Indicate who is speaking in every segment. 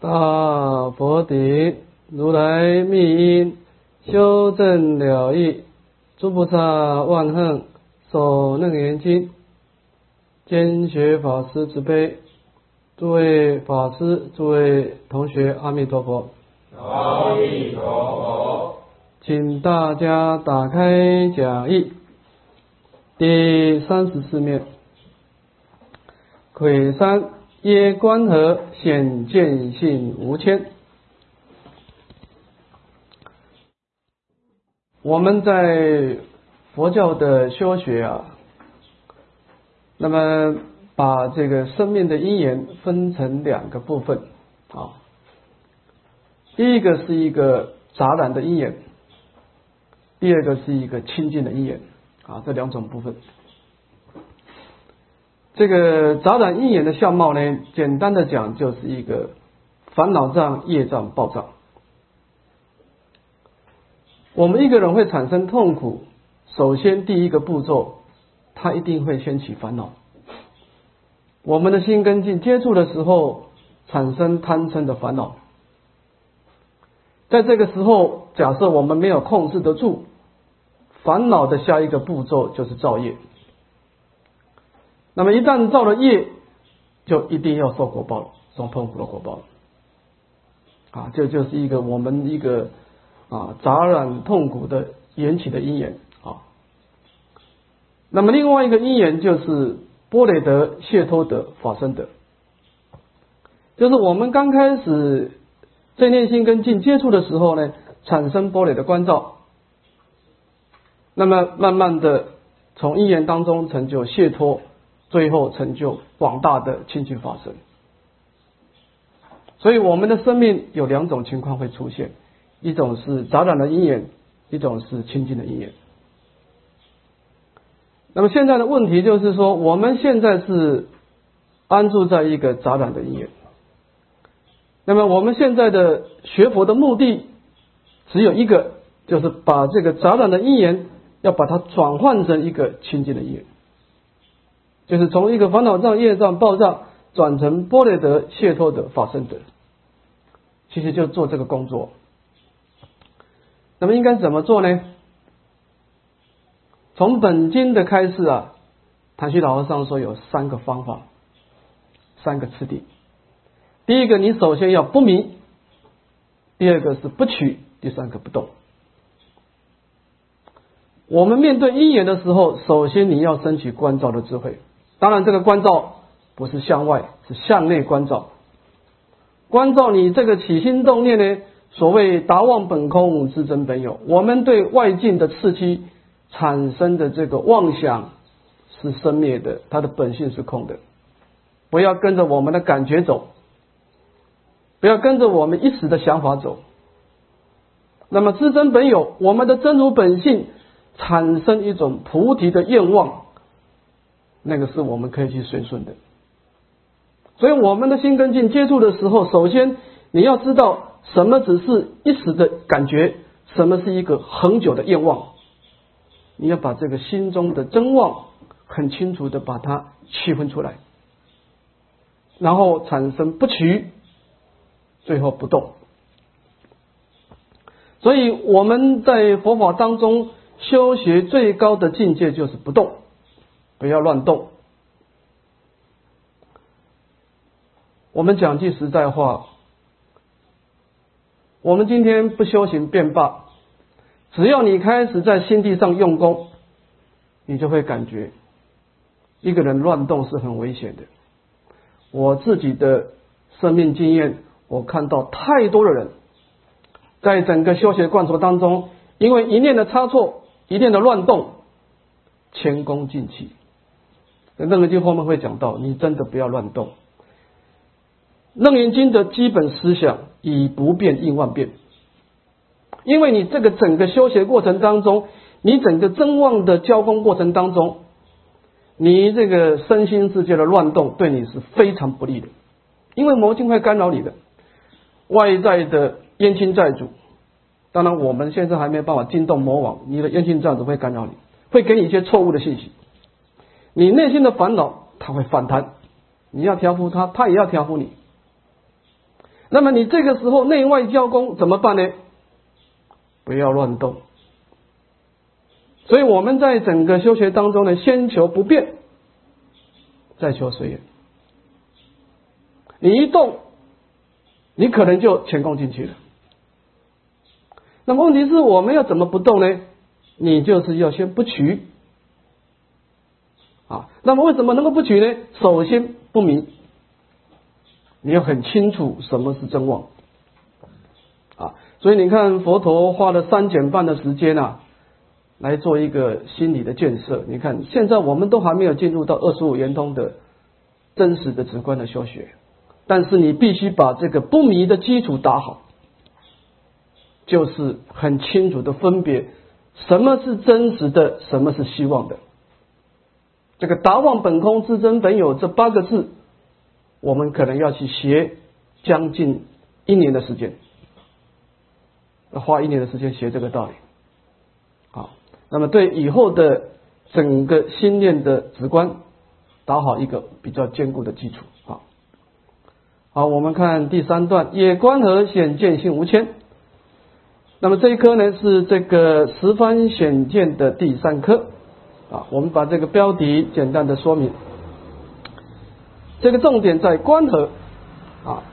Speaker 1: 大佛顶，如来密因，修正了义，诸菩萨万恨，守楞严经，兼学法师慈悲，诸位法师，诸位同学，阿弥陀佛。
Speaker 2: 阿弥陀佛。
Speaker 1: 请大家打开讲义，第34面。癸三，耶观何，显见性无牵。我们在佛教的修学啊，那么把这个生命的因缘分成两个部分啊。第一个是一个杂染的因缘，第二个是一个清净的因缘啊，这两种部分。这个杂染因缘的相貌呢，简单的讲就是一个烦恼障、业障、报障。我们一个人会产生痛苦，首先第一个步骤，他一定会掀起烦恼。我们的心跟境接触的时候，产生贪嗔的烦恼。在这个时候，假设我们没有控制得住，烦恼的下一个步骤就是造业。那么一旦造了业，就一定要受果报了，受痛苦的果报了。啊，这就是一个我们一个杂染痛苦的缘起的因缘啊。那么另外一个因缘就是般若德、解脱德、法身德，就是我们刚开始正念心跟境接触的时候呢，产生般若的观照，那么慢慢的从因缘当中成就解脱，最后成就广大的清净法身。所以我们的生命有两种情况会出现，一种是杂染的因缘，一种是清净的因缘。那么现在的问题就是说，我们现在是安住在一个杂染的因缘，那么我们现在的学佛的目的只有一个，就是把这个杂染的因缘要把它转换成一个清净的因缘，就是从一个烦恼障、业障、报障转成般若德、解脱德、法身德，其实就做这个工作。那么应该怎么做呢？从本经的开示啊，谭虚老和尚说有三个方法，三个次第。第一个，你首先要不迷；第二个是不取；第三个不动。我们面对因缘的时候，首先你要升起观照的智慧。当然这个观照不是向外，是向内观照。观照你这个起心动念呢，所谓达妄本空，知真本有。我们对外境的刺激产生的这个妄想是生灭的，它的本性是空的。不要跟着我们的感觉走，不要跟着我们一时的想法走。那么知真本有，我们的真如本性产生一种菩提的愿望，那个是我们可以去随顺的。所以我们的心跟境接触的时候，首先你要知道什么只是一时的感觉，什么是一个恒久的愿望。你要把这个心中的真妄很清楚的把它区分出来，然后产生不取，最后不动。所以我们在佛法当中修学最高的境界就是不动，不要乱动。我们讲句实在话，我们今天不修行便罢，只要你开始在心地上用功，你就会感觉一个人乱动是很危险的。我自己的生命经验，我看到太多的人在整个修学观所当中，因为一念的差错，一念的乱动，前功尽弃。楞严经后面会讲到，你真的不要乱动。楞严经的基本思想，以不变应万变。因为你这个整个修学过程当中，你整个真妄的交锋过程当中，你这个身心世界的乱动对你是非常不利的。因为魔境会干扰你的，外在的冤亲债主，当然我们现在还没有办法惊动魔王，你的冤亲债主会干扰你，会给你一些错误的信息。你内心的烦恼它会反弹，你要调伏它，它也要调伏你。 那么你这个时候内外交攻怎么办呢？不要乱动。所以我们在整个修学当中呢，先求不变，再求随缘。你一动，你可能就前功尽弃了。那么问题是我们要怎么不动呢？你就是要先不取啊。那么为什么能够不取呢？首先不迷，你要很清楚什么是真妄啊。所以你看佛陀花了3减半的时间啊，来做一个心理的建设。你看现在我们都还没有进入到25圆通的真实的直观的修学，但是你必须把这个不迷的基础打好，就是很清楚的分别什么是真实的，什么是希望的。这个达妄本空自真本有这8个字，我们可能要去学将近1年的时间，花1年的时间学这个道理。好，那么对以后的整个心念的直观打好一个比较坚固的基础。好，我们看第3段，也观何显见性无牵。那么这一科呢是这个十番显见的第3科啊。我们把这个标题简单的说明，这个重点在观何啊，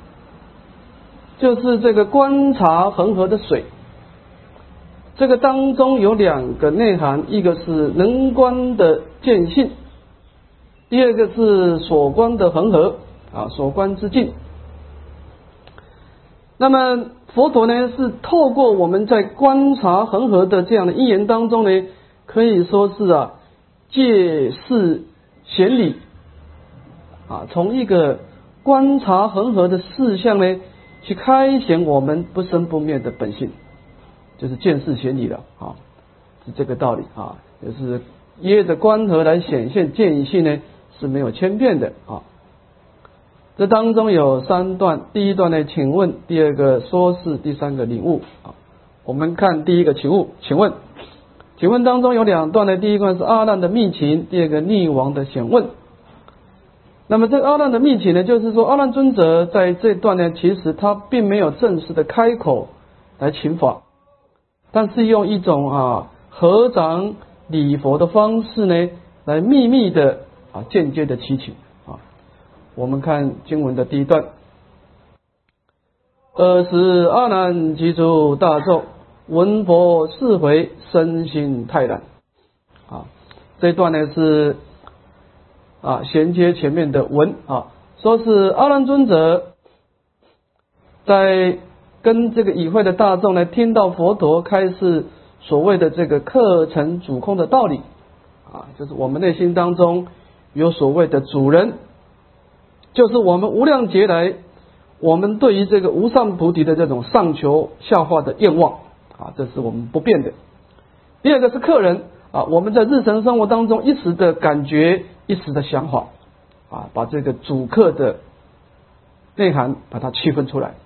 Speaker 1: 就是这个观察恒河的水。这个当中有2个内涵，一个是能观的见性，第二个是所观的恒河啊，所观之境。那么佛陀呢是透过我们在观察恒河的这样的因缘当中呢，可以说是借事显理啊，从一个观察恒河的事项呢，去开显我们不生不灭的本性，就是见事显理了啊，是这个道理啊，就是耶着观河来显现见性呢是没有千变的啊。这当中有3段，第1段呢请问，第2个说是，第3个领悟啊。我们看第1个请问当中有2段呢，第1段是阿难的密请，第2个逆王的显问。那么这个阿难的密请呢，就是说阿难尊者在这段呢，其实他并没有正式的开口来请法，但是用一种合掌礼佛的方式呢，来秘密的间接的祈请。我们看经文的第1段，时阿难及诸大众闻佛4回，身心泰然。这一段呢是衔接前面的文说是阿难尊者在跟这个与会的大众呢，听到佛陀开示所谓的这个课程主空的道理就是我们内心当中有所谓的主人，就是我们无量劫来我们对于这个无上菩提的这种上求下化的愿望这是我们不变的。第2个是客人我们在日常生活当中一时的感觉，一时的想法把这个主客的内涵把它区分出来。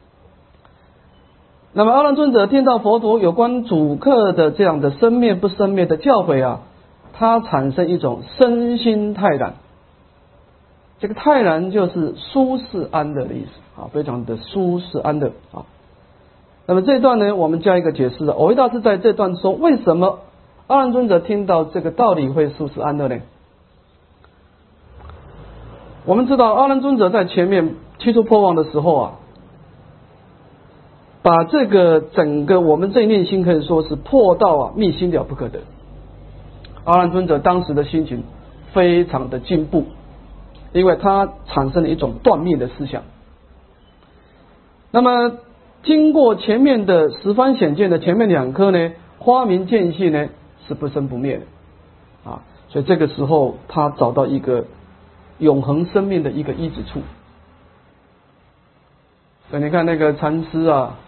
Speaker 1: 那么阿难尊者听到佛陀有关主客的这样的生灭不生灭的教诲他产生一种身心泰然。这个泰然就是舒适安乐的意思非常的舒适安乐那么这一段呢，我们加一个解释藕益大师在这段说，为什么阿难尊者听到这个道理会舒适安乐呢？我们知道阿难尊者在前面七处破妄的时候把这个整个我们这一念心可以说是破到密心了不可得。阿难尊者当时的心情非常的进步，因为他产生了一种断灭的思想。那么经过前面的十番显见的前面2科呢，花明见性呢是不生不灭的所以这个时候他找到一个永恒生命的一个依止处。所以你看那个禅师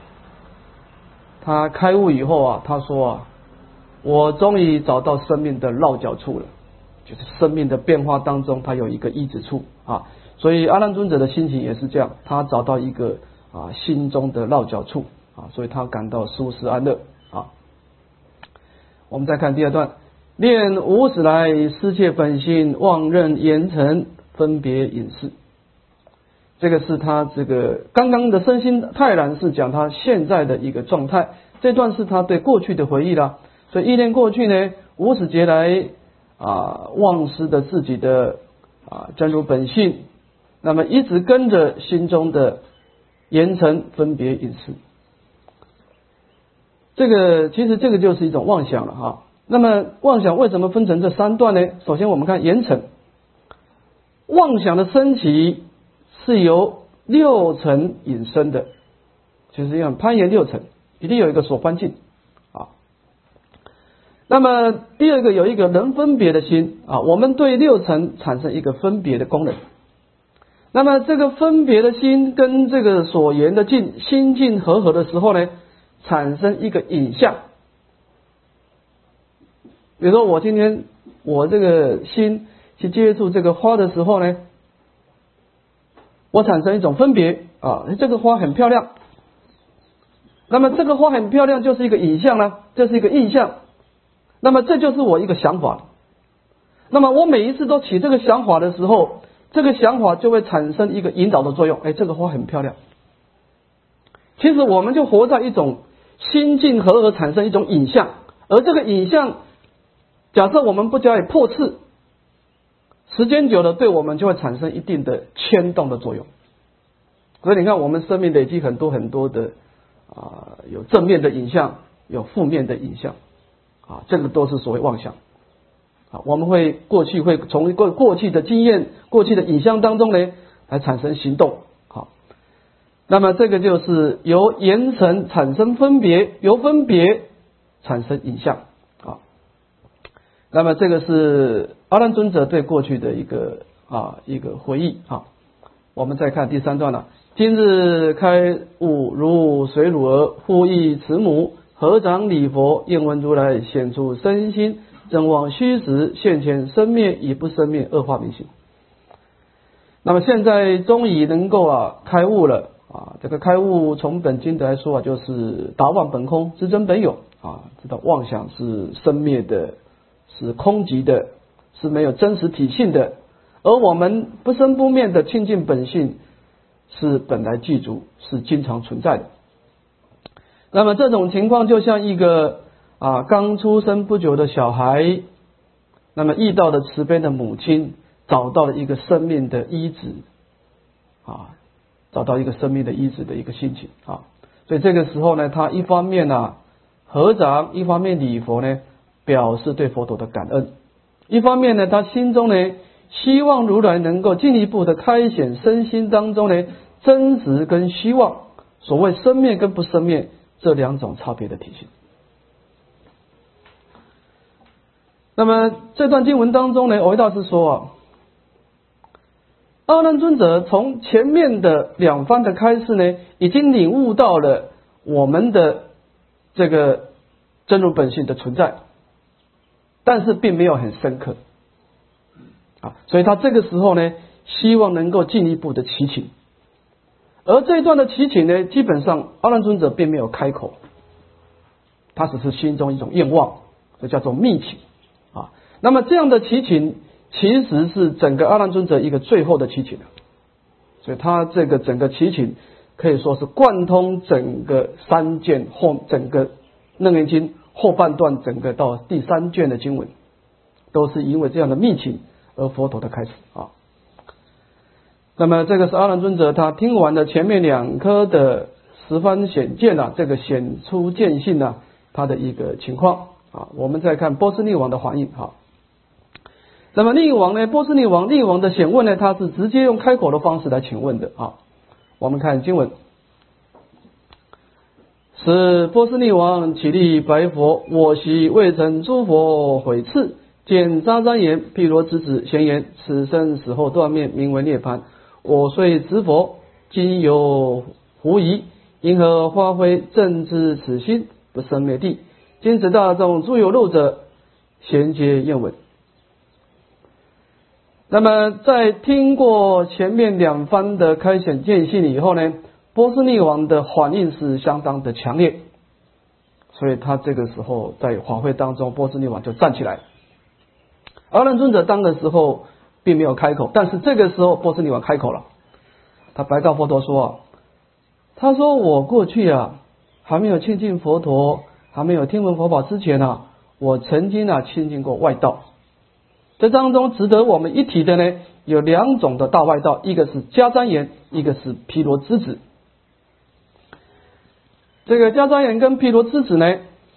Speaker 1: 他开悟以后他说我终于找到生命的落脚处了，就是生命的变化当中他有一个依止处所以阿难尊者的心情也是这样，他找到一个心中的落脚处所以他感到舒适安乐我们再看第2段，念无始来失切本心，妄认言尘分别隐士。 这个是他这个刚刚的身心泰然是讲他现在的一个状态，这段是他对过去的回忆啦。所以忆念过去呢，无始劫来忘失的自己的真如本性，那么一直跟着心中的言尘分别隐识。其实这个就是一种妄想了哈。那么妄想为什么分成这三段呢？首先我们看言尘，妄想的升起是由六尘引生的，就是要攀岩六尘，一定有一个所观境啊。那么第二个有一个能分别的心啊，我们对六尘产生一个分别的功能。那么这个分别的心跟这个所言的境心境和合的时候呢，产生一个影像。比如说我今天我这个心去接触这个花的时候呢，我产生一种分别啊，这个花很漂亮。那么这个花很漂亮就是一个影像呢，这是一个印象。那么这就是我一个想法。那么我每一次都起这个想法的时候，这个想法就会产生一个引导的作用。这个花很漂亮。其实我们就活在一种心境和合产生一种影像，而这个影像假设我们不加以破斥，时间久了对我们就会产生一定的牵动的作用。所以你看我们生命累积很多很多的有正面的影像，有负面的影像这个都是所谓妄想我们会过去会从一个过去的经验、过去的影像当中呢来产生行动那么这个就是由言尘产生分别，由分别产生影像那么这个是阿难尊者对过去的一个回忆我们再看第三段了。今日开悟如水乳儿，复忆慈母，合掌礼佛，愿闻如来显出身心，正望虚实，现前生灭以不生灭，恶化明心。那么现在终于能够开悟了这个开悟从本经来说就是达妄本空，知真本有知道妄想是生灭的，是空寂的，是没有真实体性的，而我们不生不灭的清净本性是本来具足，是经常存在的。那么这种情况就像一个刚出生不久的小孩，那么遇到的慈悲的母亲，找到了一个生命的医治找到一个生命的医治的一个心情所以这个时候呢，他一方面合掌，一方面礼佛呢，表示对佛陀的感恩；一方面呢，他心中呢希望如来能够进一步的开显身心当中呢真实跟希望，所谓生灭跟不生灭这两种差别的体现。那么这段经文当中呢，藕益大师说阿难尊者从前面的两番的开示呢，已经领悟到了我们的这个真如本性的存在，但是并没有很深刻所以他这个时候呢，希望能够进一步的祈请。而这一段的祈请呢，基本上阿难尊者并没有开口，他只是心中一种愿望，这叫做密请那么这样的祈请其实是整个阿难尊者一个最后的祈请所以他这个整个祈请可以说是贯通整个三卷整个楞严经后半段，整个到第三卷的经文，都是因为这样的密请而佛陀的开始那么这个是阿难尊者他听完了前面两颗的十番显见这个显出见性他的一个情况我们再看波斯匿王的反应那么匿王呢，波斯匿王的显问呢，他是直接用开口的方式来请问的我们看经文，使波斯匿王起立白佛，我昔未曾诸佛毁斥，见渣渣言毗罗之子咸言，此生死后断灭，名为涅槃。我虽执佛，今有狐疑，因何发挥正知此心，不生灭地？今此大众诸有漏者，咸皆验闻。那么在听过前面两番的开显见性以后呢，波斯匿王的反应是相当的强烈，所以他这个时候在法会当中，波斯匿王就站起来。阿难尊者当的时候并没有开口，但是这个时候波斯匿王开口了。 他白告佛陀说啊，他说我过去啊还没有亲近佛陀，还没有听闻佛法之前啊，我曾经啊亲近过外道。这当中值得我们一提的呢，有两种的大外道，一个是迦旃延，一个是毗罗之子。这个迦旃延跟毗罗之子呢，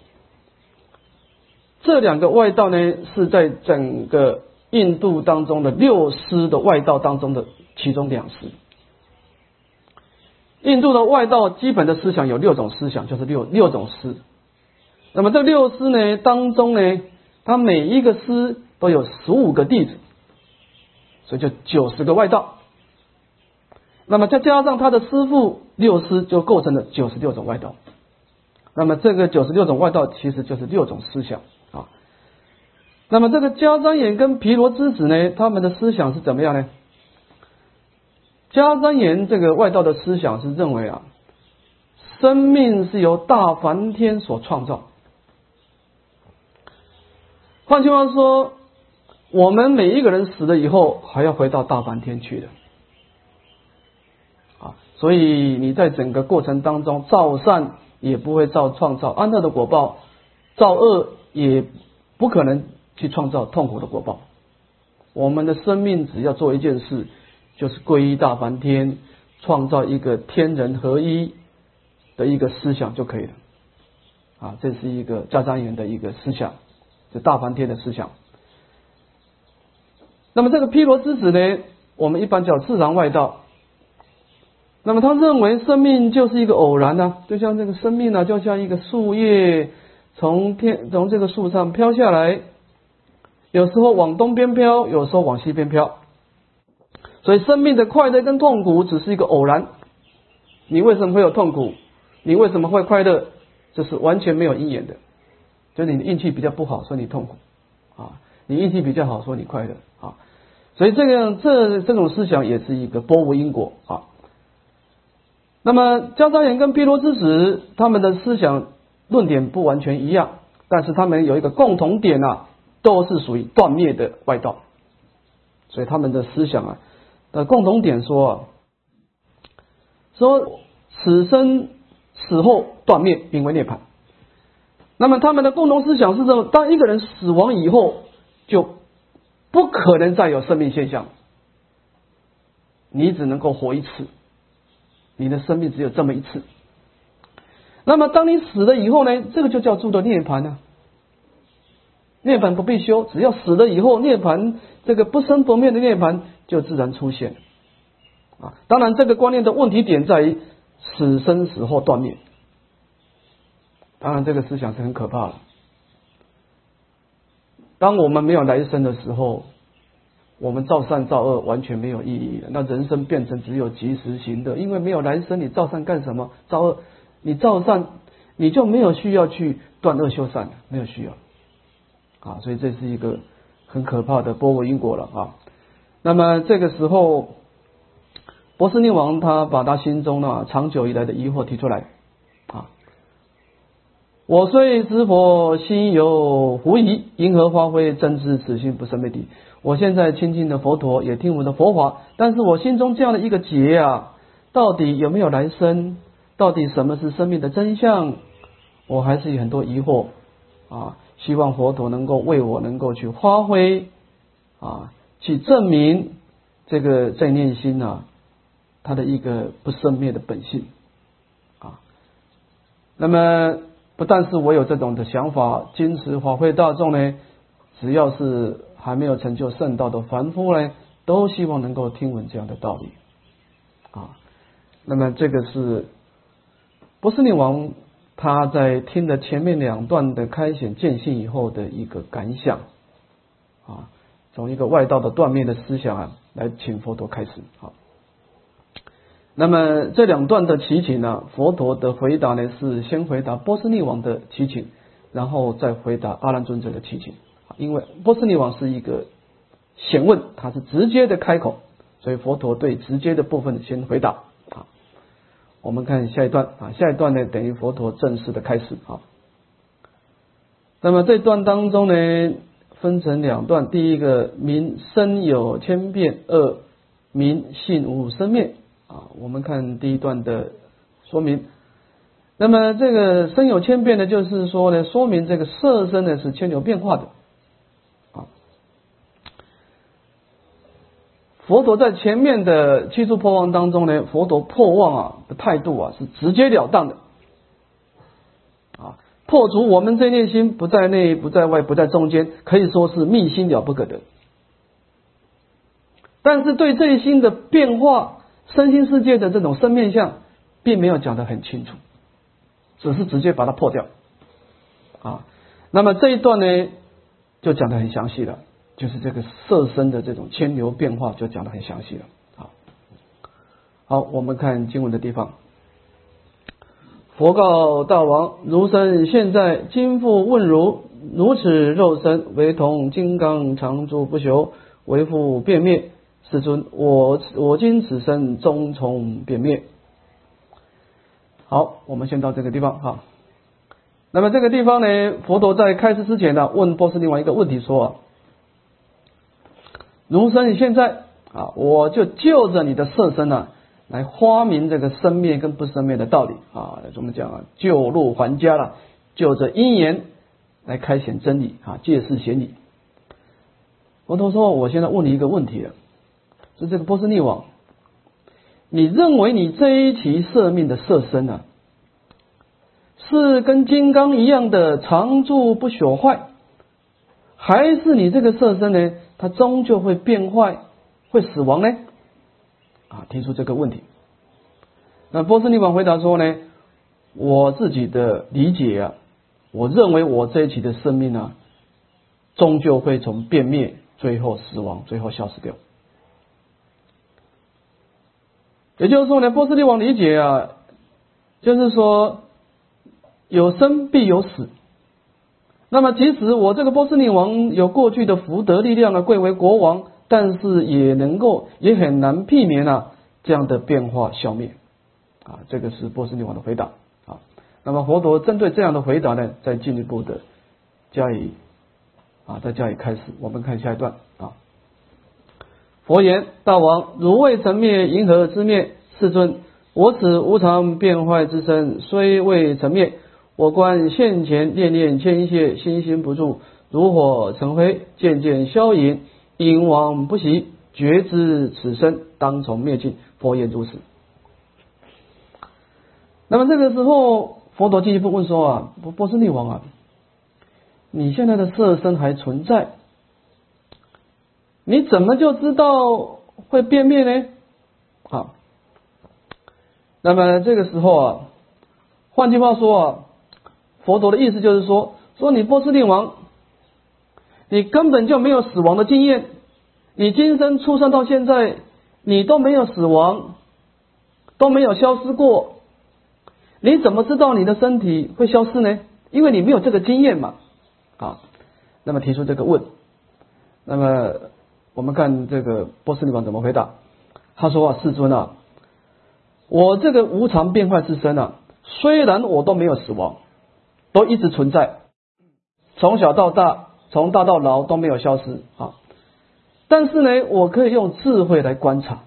Speaker 1: 这两个外道呢是在整个印度当中的六师的外道当中的其中两师。印度的外道基本的思想有6种思想，就是六种师。那么这6师呢当中呢，它每一个师都有15个弟子，所以就90个外道。那么再加上他的师父6师，就构成了96种外道。那么这个96种外道其实就是6种思想啊。那么这个迦旃延跟毗罗之子呢，他们的思想是怎么样呢？迦旃延这个外道的思想是认为啊，生命是由大梵天所创造。换句话说，我们每一个人死了以后还要回到大梵天去的啊，所以你在整个过程当中造善也不会创造安乐的果报，造恶也不可能去创造痛苦的果报。我们的生命只要做一件事，就是皈依大梵天，创造一个天人合一的一个思想就可以了啊，这是一个迦旃延的一个思想，是大梵天的思想。那么这个毗罗之子呢，我们一般叫自然外道。那么他认为生命就是一个偶然啊，就像这个生命啊，就像一个树叶从这个树上飘下来，有时候往东边飘，有时候往西边飘。所以生命的快乐跟痛苦只是一个偶然。你为什么会有痛苦？你为什么会快乐？这是完全没有因缘的。就是你的运气比较不好，所以你痛苦啊；你运气比较好，所以你快乐啊。所以这种思想也是一个波无因果啊。那么迦旃延跟毗罗之子他们的思想论点不完全一样，但是他们有一个共同点啊，都是属于断灭的外道。所以他们的思想啊的共同点说此生死后断灭，名为涅槃。那么他们的共同思想是认为，当一个人死亡以后，就不可能再有生命现象，你只能够活一次，你的生命只有这么一次。那么当你死了以后呢，这个就叫做涅槃啊。涅槃不必修，只要死了以后，涅槃这个不生不灭的涅槃就自然出现啊。当然这个观念的问题点在于死生死后断灭，当然这个思想是很可怕的。当我们没有来生的时候，我们造善造恶完全没有意义了，那人生变成只有及时行乐。因为没有来生，你造善干什么？造恶，你造善你就没有需要去断恶修善，没有需要啊。所以这是一个很可怕的波纹因果了啊。那么这个时候波斯匿王他把他心中呢长久以来的疑惑提出来啊。我虽知佛心有狐疑，因何发挥真知此心不生灭地？我现在亲近的佛陀，也听闻的佛法，但是我心中这样的一个结啊，到底有没有来生？到底什么是生命的真相？我还是有很多疑惑啊，希望佛陀能够为我能够去发挥啊，去证明这个在念心啊，它的一个不生灭的本性啊。那么不但是我有这种的想法，今时法会大众呢，只要是还没有成就圣道的凡夫呢，都希望能够听闻这样的道理啊。那么这个是波斯匿王他在听了前面2段的开显见性以后的一个感想啊，从一个外道的断灭的思想啊，来请佛陀开始啊。那么这2段的祈请呢，佛陀的回答呢是先回答波斯匿王的祈请，然后再回答阿难尊者的祈请。因为波斯匿王是一个显问，他是直接的开口，所以佛陀对直接的部分先回答啊。我们看下一段啊，下一段呢等于佛陀正式的开始啊。那么这段当中呢分成2段，第一个名身有千变，2名性无生灭我们看第一段的说明。那么这个身有千变呢，就是说呢，说明这个色身呢是千有变化的。佛陀在前面的七处破妄当中呢，佛陀破妄的态度是直截了当的破除我们这念心不在内不在外不在中间，可以说是密心了不可得。但是对这一心的变化，身心世界的这种生面相，并没有讲得很清楚，只是直接把它破掉那么这一段呢，就讲得很详细了，就是这个色身的这种千流变化就讲得很详细了。好，我们看经文的地方。佛告大王：如身现在，今复问如此肉身，为同金刚常住不朽，为复变灭。世尊，我今此身终从变灭。好，我们先到这个地方那么这个地方呢，佛陀在开始之前呢，问波斯匿王一个问题说如身现在我就就着你的色身来发明这个生灭跟不生灭的道理我们讲就路还家了，就着因缘来开显真理借事显理。佛陀说，我现在问你一个问题了，是这个波斯匿王，你认为你这一期色命的色身是跟金刚一样的常住不朽坏，还是你这个色身呢，它终究会变坏会死亡呢？提出这个问题。那波斯匿王回答说呢，我自己的理解我认为我这一期的生命终究会从变灭最后死亡最后消失掉。也就是说呢，波斯匿王理解就是说有生必有死。那么即使我这个波斯匿王有过去的福德力量贵为国王，但是也很难避免这样的变化消灭这个是波斯匿王的回答那么佛陀针对这样的回答呢，再进一步的再加以开示。我们看下一段佛言：大王，汝未曾灭，银河之灭？世尊，我此无常变坏之身，虽未曾灭，我观现前念念牵线，心心不住，如火成灰，渐渐消隐，因往不息，觉知此身当从灭尽。佛言如此。那么这个时候，佛陀进一步问说波斯匿王你现在的色身还存在，你怎么就知道会变灭呢？那么这个时候换句话说佛陀的意思就是说你波斯匿王，你根本就没有死亡的经验，你今生出生到现在，你都没有死亡，都没有消失过，你怎么知道你的身体会消失呢？因为你没有这个经验嘛。那么提出这个问，那么我们看这个波斯匿王怎么回答。他说世尊我这个无常变坏之身虽然我都没有死亡，都一直存在，从小到大，从大到老都没有消失但是呢，我可以用智慧来观察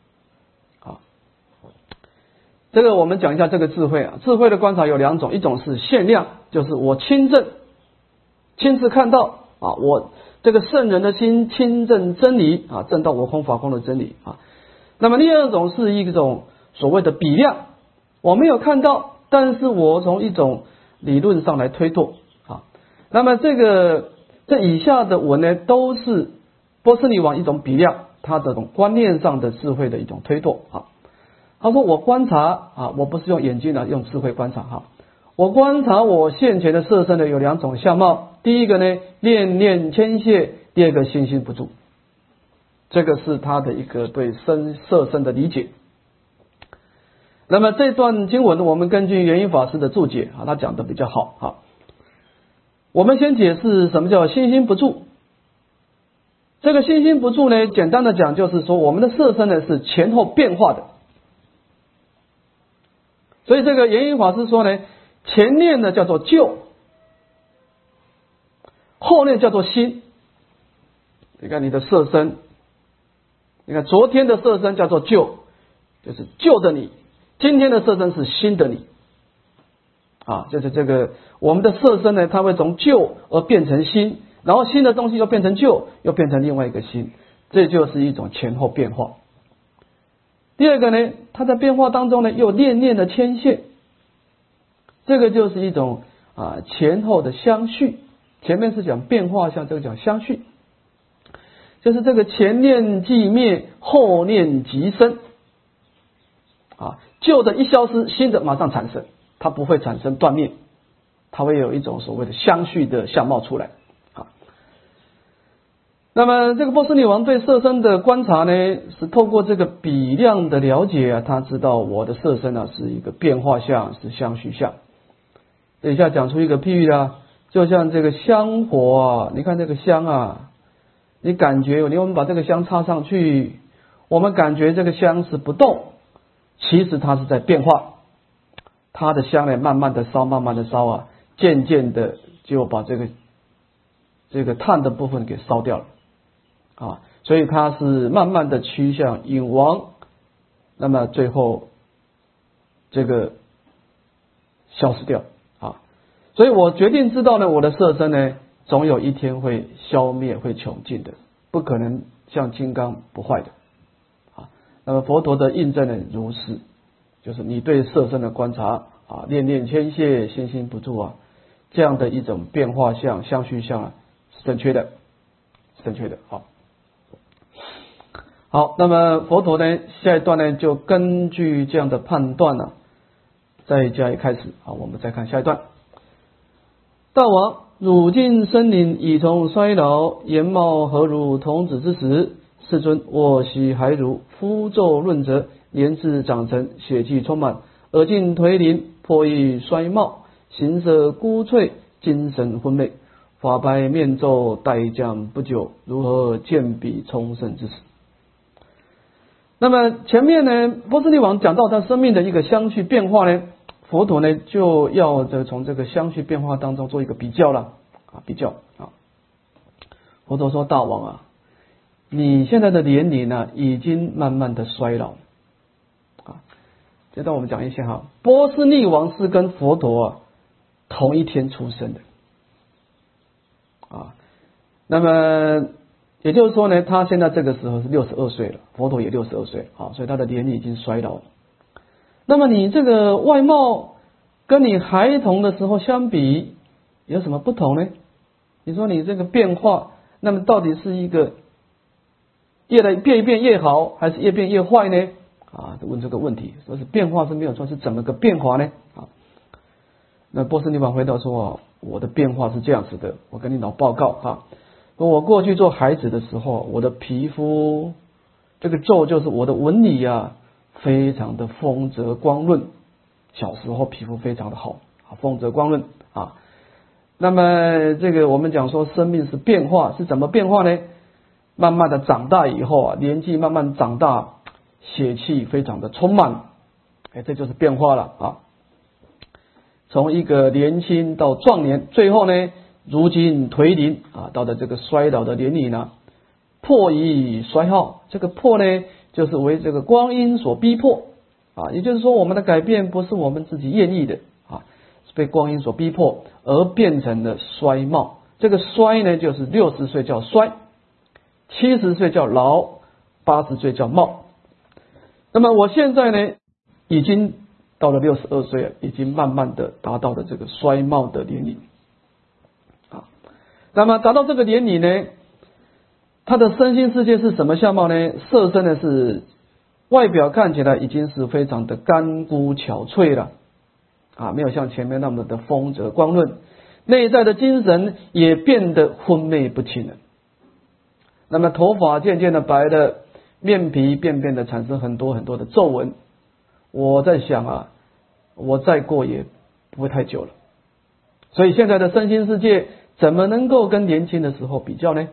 Speaker 1: 这个我们讲一下这个智慧智慧的观察有两种，一种是限量，就是我亲自看到我这个圣人的心亲证真理证到我空法空的真理那么第二种是一种所谓的比量，我没有看到，但是我从一种理论上来推脱那么这以下的文呢，都是波斯匿王一种比量，他这种观念上的智慧的一种推脱他说我观察我不是用眼睛用智慧观察我观察我现前的色身有两种相貌，第一个呢念念牵线，第二个心心不住。这个是他的一个对色身的理解。那么这段经文我们根据圆瑛法师的注解他讲的比较好我们先解释什么叫心心不住。这个心心不住呢，简单的讲就是说我们的色身呢是前后变化的。所以这个圆瑛法师说呢，前念呢叫做旧，后念叫做新。你看你的色身，你看昨天的色身叫做旧， 就是旧的你，今天的色身是新的你啊，就是这个我们的色身呢，它会从旧而变成新，然后新的东西又变成旧，又变成另外一个新，这就是一种前后变化。第二个呢，它在变化当中呢，又念念的牵线，这个就是一种前后的相续。前面是讲变化相，这个讲相续，就是这个前念即灭，后念即生旧的一消失，新的马上产生，它不会产生断灭，它会有一种所谓的相续的相貌出来那么这个波斯匿王对色身的观察呢，是透过这个比量的了解他知道我的色身是一个变化相，是相续相。等一下讲出一个譬喻就像这个香火你看这个香你感觉我们把这个香插上去，我们感觉这个香是不动，其实它是在变化，它的香呢慢慢的烧，慢慢的烧渐渐的就把这个碳的部分给烧掉了所以它是慢慢的趋向隐亡，那么最后这个消失掉所以我决定知道呢，我的色身呢总有一天会消灭，会穷尽的，不可能像金刚不坏的那么佛陀的印证呢如是，就是你对色身的观察念念牵线，心心不住这样的一种变化相、相续相是正确的，是正确的好，那么佛陀呢下一段呢就根据这样的判断再加以开始我们再看下一段。大王，汝今身龄已从衰老，颜貌何如童子之时？世尊，我昔还如肤皱润泽，年至长成，血气充满，耳尽颓零，魄易衰貌，形色孤脆，精神昏昧，发白面皱，待将不久，如何见彼充盛之时？那么前面呢，波斯匿王讲到他生命的一个相续变化呢，佛陀呢就要从这个相续变化当中做一个比较了比较佛陀说，大王你现在的年龄已经慢慢的衰老这段我们讲一下波斯匿王是跟佛陀同一天出生的那么也就是说呢，他现在这个时候是62岁了，佛陀也62岁所以他的年龄已经衰老了。那么你这个外貌跟你孩童的时候相比有什么不同呢？你说你这个变化，那么到底是一个越变越好，还是越变越坏呢？问这个问题，说是变化是没有错，是怎么个变化呢？那波斯匿王回答说我的变化是这样子的，我跟你老报告我过去做孩子的时候，我的皮肤这个皱就是我的纹理非常的丰泽光润，小时候皮肤非常的好丰泽光润那么这个我们讲说生命是变化，是怎么变化呢？慢慢的长大以后年纪慢慢长大，血气非常的充满这就是变化了从一个年轻到壮年，最后呢如今颓零到了这个衰老的年龄魄易衰耗，这个魄呢就是为这个光阴所逼迫也就是说我们的改变不是我们自己愿意的是被光阴所逼迫而变成了衰貌。这个衰呢就是60岁叫衰，70岁叫老，80岁叫貌。那么我现在呢已经到了62岁了，已经慢慢的达到了这个衰貌的年龄那么达到这个年龄呢，他的身心世界是什么相貌呢？色身呢是外表看起来已经是非常的干枯憔悴了没有像前面那么的丰泽光润，内在的精神也变得昏昧不清了。那么头发渐渐的白了，面皮便的产生很多很多的皱纹。我在想我再过也不会太久了，所以现在的身心世界怎么能够跟年轻的时候比较呢？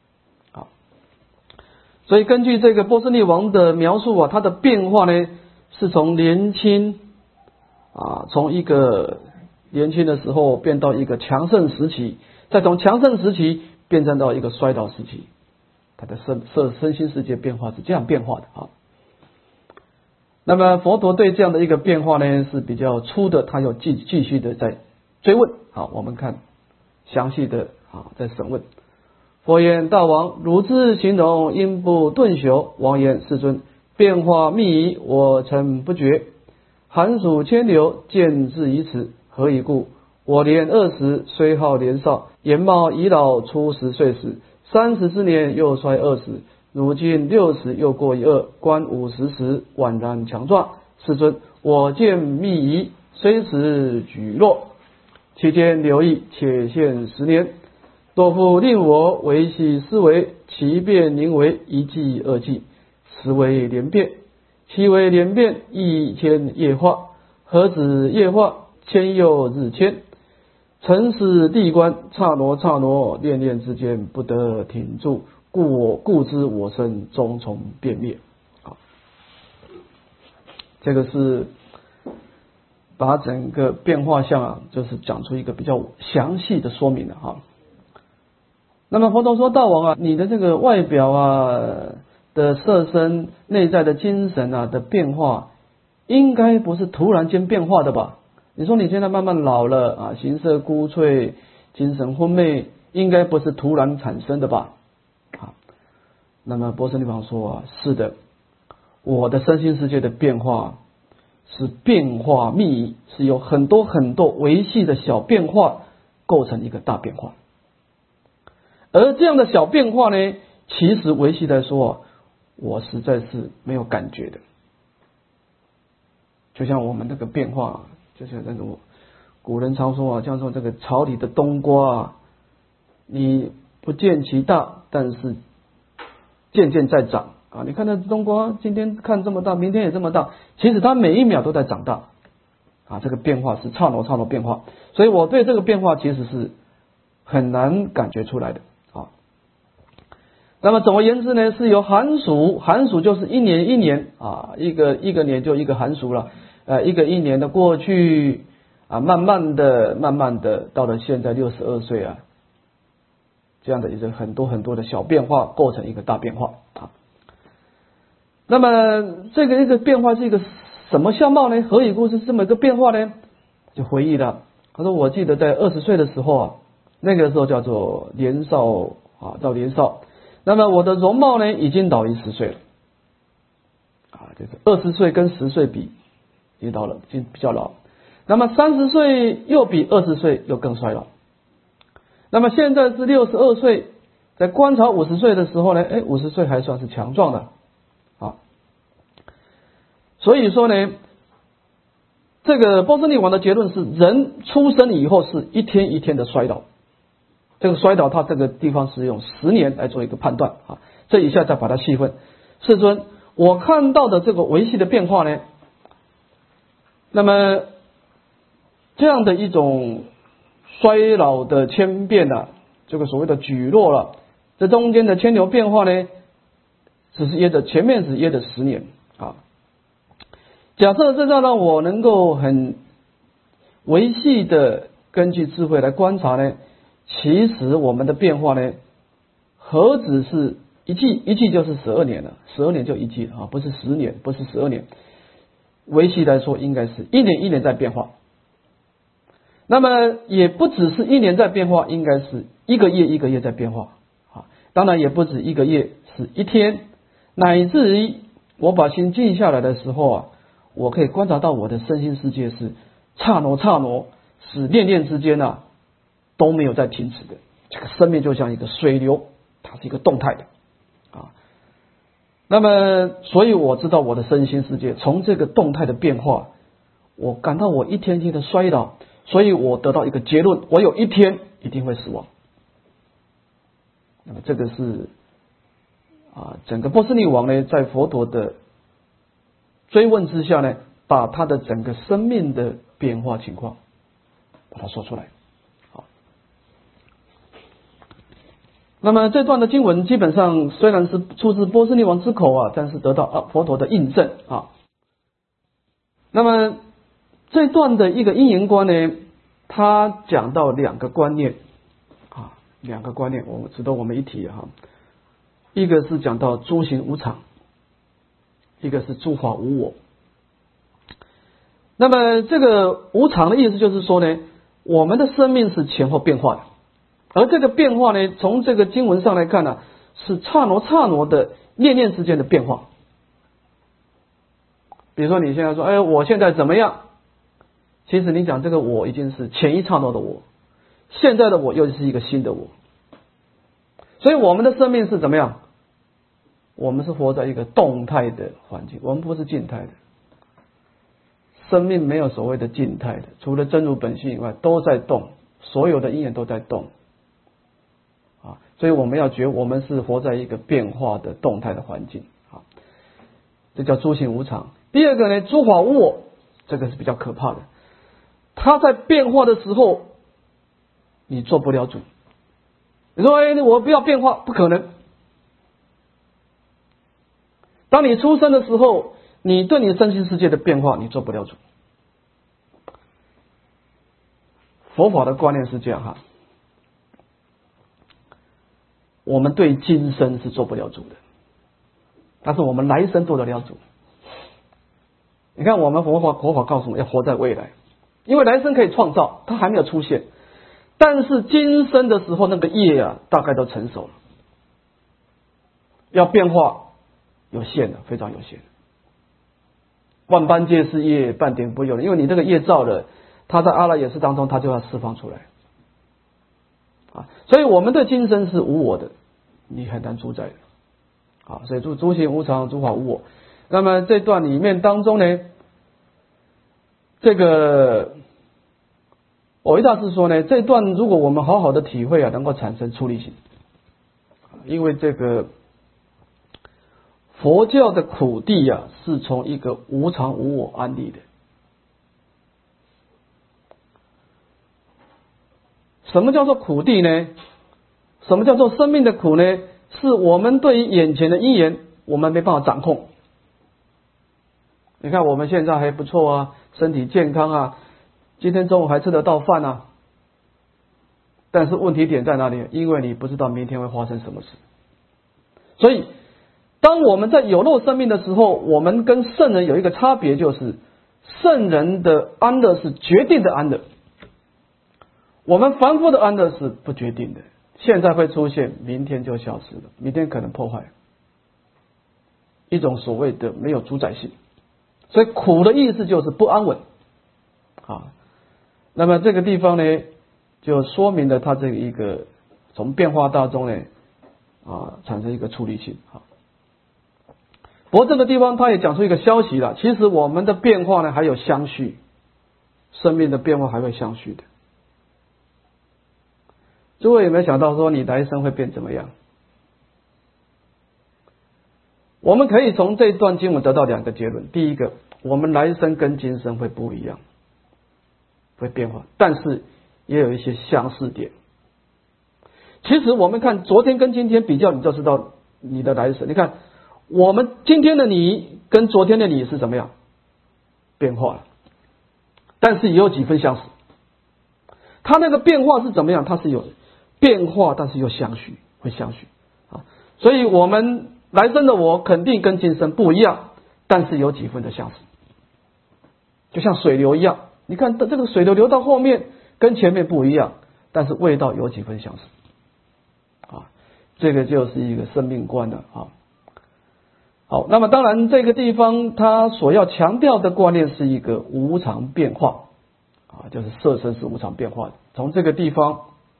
Speaker 1: 所以根据这个波斯匿王的描述他的变化呢是从年轻从一个年轻的时候变到一个强盛时期，再从强盛时期变成到一个衰老时期，他的身心世界变化是这样变化的那么佛陀对这样的一个变化呢是比较粗的，他又继续的在追问。好，我们看详细的在审问。佛言：大王，汝之形容，因不顿朽。王言：世尊，变化密仪，我曾不觉。寒暑迁流，见至于此，何以故？我年20，虽号年少，颜貌已老，初10岁时，30之年又衰20，如今60又过一二，观50时，宛然强壮。世尊，我见密仪，虽时举落，期间留意，且限10年。多复令我维系思维，其变宁为1季2季，实为连变。其为连变，亦千夜化，何止夜化？千又日千，尘世地观，刹那念念之间，不得停住。故知我身终从变灭。好，这个是把整个变化相就是讲出一个比较详细的说明了哈。那么佛陀说：大王你的这个外表的色身、内在的精神的变化，应该不是突然间变化的吧？你说你现在慢慢老了形色枯悴，精神昏昧，应该不是突然产生的吧？那么波斯匿王说是的，我的身心世界的变化是变化密仪，是由很多微细的小变化构成一个大变化。而这样的小变化呢，其实维系来说我实在是没有感觉的。就像我们这个变化，就像那种古人常说像说这个草里的冬瓜你不见其大，但是渐渐在长你看那冬瓜今天看这么大，明天也这么大，其实它每一秒都在长大这个变化是刹那变化。所以我对这个变化其实是很难感觉出来的。那么总而言之呢，是由寒暑就是一年一年一个年就一个寒暑了，一年的过去慢慢的到了现在62岁这样的一个很多的小变化构成一个大变化那么这个一个变化是一个什么相貌呢？何以故是这么一个变化呢？就回忆了，他说我记得在20岁的时候那个时候叫做年少到年少。那么我的容貌呢，已经老于10岁了这个20岁跟10岁比，已经比较老。那么30岁又比20岁又更衰老。那么现在是62岁，在观察50岁的时候呢，50岁还算是强壮的所以说呢，这个波斯匿王的结论是，人出生以后是一天一天的衰老。这个衰老，它这个地方是用10年来做一个判断这以下再把它细分。世尊，我看到的这个维系的变化呢，那么这样的一种衰老的千变这个所谓的举落了，这中间的千流变化呢，只是前面是的10年假设这让我能够很维系的根据智慧来观察呢，其实我们的变化呢，何止是一季就是12年了，12年就一季不是10年，不是12年，维系来说应该是一年一年在变化。那么也不只是一年在变化，应该是一个月一个月在变化当然也不止一个月，是一天，乃至于我把心静下来的时候我可以观察到我的身心世界是刹那是念念之间都没有在停止的。这个生命就像一个水流，它是一个动态的那么所以我知道我的身心世界从这个动态的变化，我感到我一天天的衰老，所以我得到一个结论，我有一天一定会死亡。那么这个是整个波斯匿王呢，在佛陀的追问之下呢，把他的整个生命的变化情况把它说出来。那么这段的经文基本上虽然是出自波斯匿王之口但是得到佛陀的印证那么这段的一个因缘观呢，他讲到两个观念值得我们一提一个是讲到诸行无常，一个是诸法无我那么这个无常的意思就是说呢，我们的生命是前后变化的，而这个变化呢，从这个经文上来看呢，是刹那的念念之间的变化。比如说你现在说，哎，我现在怎么样？其实你讲这个我已经是前一刹那的我，现在的我又是一个新的我。所以我们的生命是怎么样？我们是活在一个动态的环境，我们不是静态的。生命没有所谓的静态的，除了真如本性以外，都在动，所有的因缘都在动。啊，所以我们要觉得我们是活在一个变化的动态的环境。啊，这叫诸行无常。第二个呢，诸法无我，这个是比较可怕的。它在变化的时候，你做不了主。你说，哎，我不要变化，不可能。当你出生的时候，你对你身心世界的变化，你做不了主。佛法的观念是这样哈，我们对今生是做不了主的，但是我们来生做得了主。你看，我们佛法告诉我们要活在未来，因为来生可以创造，它还没有出现。但是今生的时候，那个业啊，大概都成熟了，要变化有限的，非常有限。万般皆是业，半点不由人。因为你这个业造了，它在阿赖耶识当中，它就要释放出来啊。所以我们的今生是无我的，你很难主宰的啊。所以诸行无常，诸法无我。那么这段里面当中呢，这个藕益大师说呢，这段如果我们好好的体会啊，能够产生出离心。因为这个佛教的苦地啊，是从一个无常无我安立的。什么叫做苦地呢？什么叫做生命的苦呢？是我们对于眼前的因缘，我们没办法掌控。你看我们现在还不错啊，身体健康啊，今天中午还吃得到饭啊。但是问题点在哪里？因为你不知道明天会发生什么事。所以当我们在有漏生命的时候，我们跟圣人有一个差别，就是圣人的安乐是决定的安乐，我们凡夫的安乐是不决定的，现在会出现，明天就消失了，明天可能破坏，一种所谓的没有主宰性。所以苦的意思就是不安稳啊。那么这个地方呢，就说明了它这一个从变化当中呢产生一个出离性啊。不过这个地方他也讲出一个消息了，其实我们的变化呢还有相续，生命的变化还会相续的。诸位有没有想到说你来生会变怎么样？我们可以从这段经文得到两个结论。第一个，我们来生跟今生会不一样，会变化，但是也有一些相似点。其实我们看昨天跟今天比较，你就知道你的来生。你看我们今天的你跟昨天的你是怎么样变化了，但是也有几分相似。它那个变化是怎么样？它是有变化，但是又相续，会相续啊。所以我们来生的我肯定跟今生不一样，但是有几分的相似，就像水流一样。你看这个水流流到后面跟前面不一样，但是味道有几分相似啊。这个就是一个生命观了啊。好，那么当然这个地方他所要强调的观念是一个无常变化啊，就是色身是无常变化的。从这个地方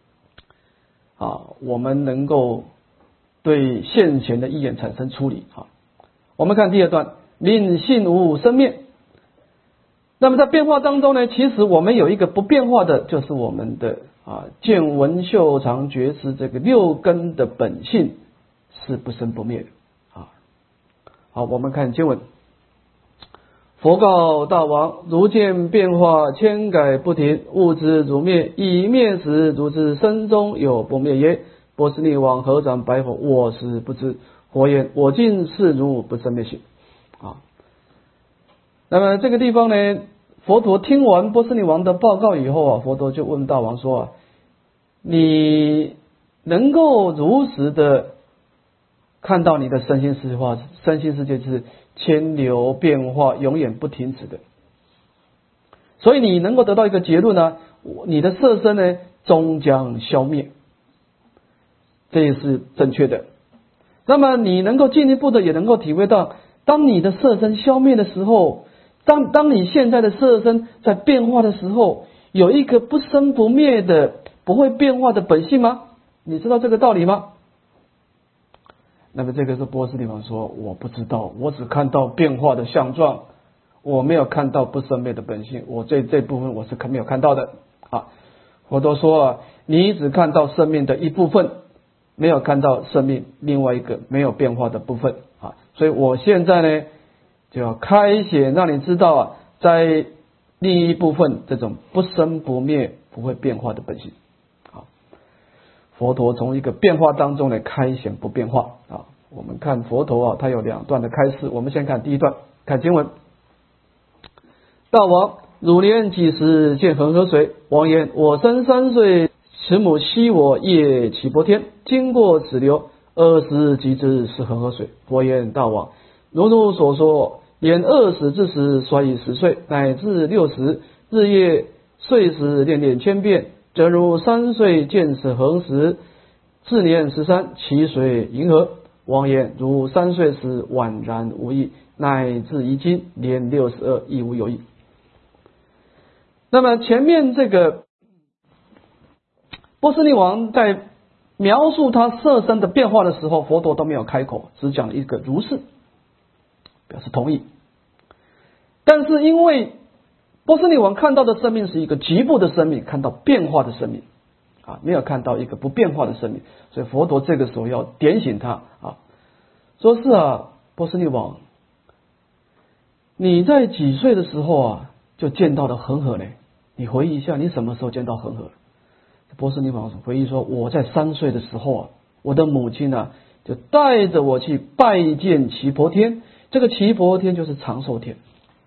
Speaker 1: 我们能够对现前的因缘产生处理啊。我们看第二段，命性无生灭。那么在变化当中呢，其实我们有一个不变化的，就是我们的见闻嗅尝觉知这个六根的本性是不生不灭的啊。好，我们看经文。佛告大王：如见变化千改不停，物之如灭，以灭时如知身中有不灭耶？波斯匿王合掌白佛：我实不知。佛言：我今是如不生灭性啊。那么这个地方呢，佛陀听完波斯匿王的报告以后佛陀就问大王说你能够如实的看到你的身心世界是千流变化，永远不停止的所以你能够得到一个结论呢，你的色身呢终将消灭，这也是正确的。那么你能够进一步的也能够体会到，当你的色身消灭的时候，当你现在的色身在变化的时候，有一个不生不灭的不会变化的本性吗？你知道这个道理吗？那么这个是波斯匿王说，我不知道，我只看到变化的相状，我没有看到不生灭的本性，我这部分我是没有看到的啊。佛陀说啊，你只看到生命的一部分，没有看到生命另外一个没有变化的部分啊。所以我现在呢就要开显让你知道啊，在另一部分这种不生不灭不会变化的本性。佛陀从一个变化当中来开显不变化啊。我们看佛陀啊，他有2段的开示。我们先看第一段，看经文。大王，汝年几时见恒河水？王言：我生3岁，慈母吸我腋耆婆天，经过此流，20即知是恒河水。佛言：大王，如所说，言20之时衰以10岁，乃至60，日夜岁时念念千遍，则如3岁见此恒时，至年13，其水银河。王言：如3岁时宛然无异，乃至于今年62，亦无有异。那么前面这个波斯匿王在描述他色身的变化的时候，佛陀都没有开口，只讲了一个如是，表示同意。但是因为波斯匿王看到的生命是一个局部的生命，看到变化的生命啊，没有看到一个不变化的生命，所以佛陀这个时候要点醒他啊，说是啊，波斯匿王，你在几岁的时候啊就见到了恒河呢？你回忆一下，你什么时候见到恒河？波斯匿王回忆说，我在3岁的时候啊，我的母亲呢就带着我去拜见耆婆天，这个耆婆天就是长寿天。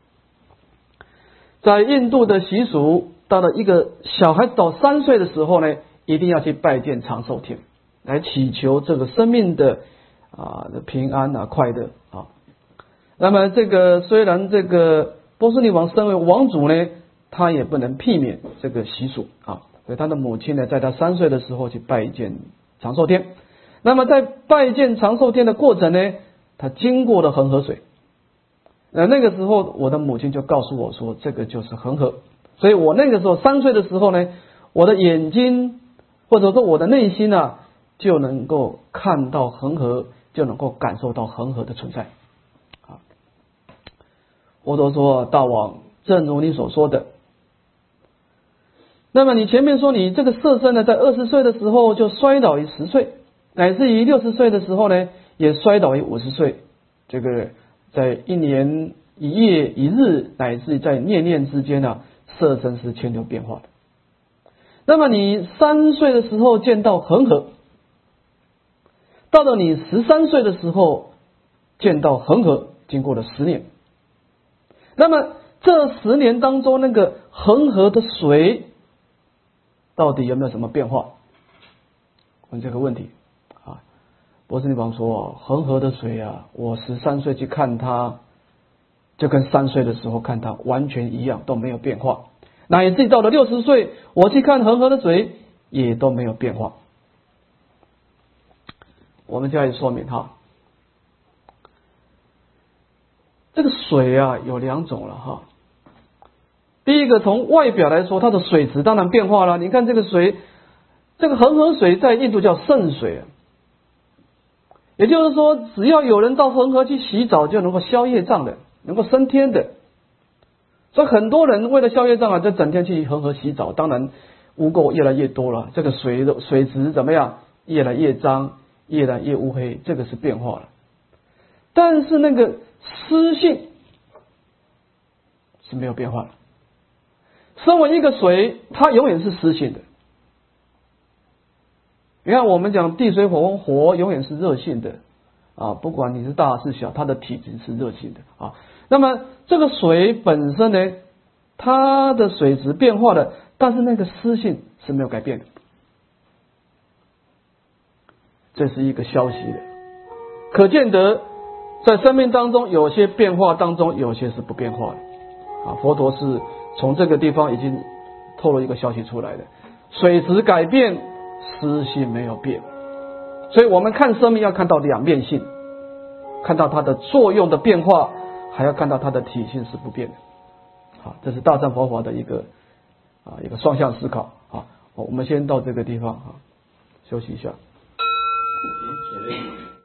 Speaker 1: 在印度的习俗，到了一个小孩到3岁的时候呢，一定要去拜见长寿天，来祈求这个生命的平安快乐啊。那么这个虽然这个波斯匿王身为王主呢，他也不能避免这个习俗啊，所以他的母亲呢，在他3岁的时候去拜见长寿天。那么在拜见长寿天的过程呢，他经过了恒河水。那个时候我的母亲就告诉我说，这个就是恒河。所以我那个时候3岁的时候呢，我的眼睛或者说我的内心啊，就能够看到恒河，就能够感受到恒河的存在啊。佛陀说，大王，正如你所说的，那么你前面说你这个色身呢，在20岁的时候就衰老于10岁，乃至于60岁的时候呢，也衰老于50岁。这个在1年1夜1日，乃至在念念之间啊，色身是千流变化的。那么你3岁的时候见到恒河，到了你13岁的时候见到恒河，经过了10年。那么这10年当中，那个恒河的水到底有没有什么变化？问这个问题啊。波斯匿王说，恒河的水啊，我13岁去看它，就跟3岁的时候看它完全一样，都没有变化。乃至到了60岁，我去看恒河的水，也都没有变化。我们加以说明哈，这个水啊有2种了哈。第一个，从外表来说，它的水质当然变化了。你看这个水，这个恒河水在印度叫圣水，也就是说，只要有人到恒河去洗澡，就能够消业障的，能够升天的。所以很多人为了消业障啊，就整天去恒河洗澡，当然污垢越来越多了，这个水质怎么样？越来越脏，越来越乌黑，这个是变化了。但是那个湿性是没有变化的。身为一个水，它永远是湿性的。你看我们讲地水火风，火永远是热性的啊，不管你是大是小，它的体质是热性的啊。那么这个水本身呢，它的水质变化了，但是那个湿性是没有改变的。这是一个消息的，可见得在生命当中有些变化当中，有些是不变化的啊。佛陀是从这个地方已经透露一个消息出来了：水质改变，湿性没有变。所以我们看生命要看到两面性，看到它的作用的变化，还要看到它的体性是不变的。好，这是大乘佛法的一个双向思考。好，我们先到这个地方，休息一下。
Speaker 2: 请起立。